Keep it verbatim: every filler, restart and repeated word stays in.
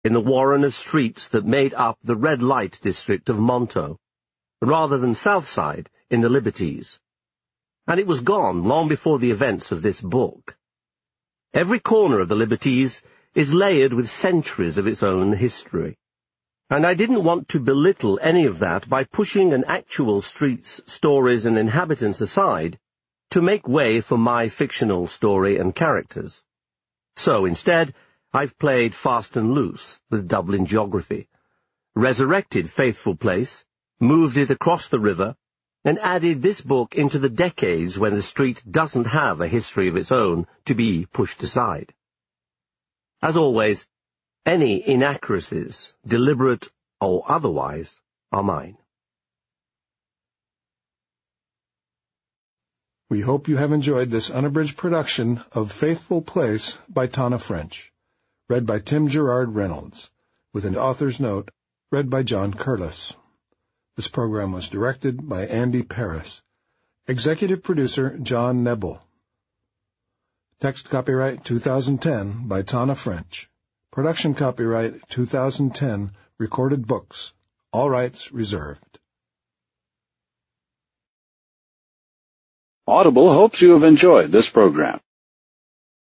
in the warren of streets that made up the red light district of Monto, rather than Southside in the Liberties. And it was gone long before the events of this book. Every corner of the Liberties is layered with centuries of its own history. And I didn't want to belittle any of that by pushing an actual street's stories and inhabitants aside to make way for my fictional story and characters. So instead, I've played fast and loose with Dublin geography, resurrected Faithful Place, moved it across the river, and added this book into the decades when the street doesn't have a history of its own to be pushed aside. As always, any inaccuracies, deliberate or otherwise, are mine. We hope you have enjoyed this unabridged production of Faithful Place by Tana French, read by Tim Gerard Reynolds, with an author's note, read by John Curtis. This program was directed by Andy Paris. Executive producer John Nebel. Text copyright two thousand ten by Tana French. Production copyright two thousand ten, Recorded Books. All rights reserved. Audible hopes you have enjoyed this program.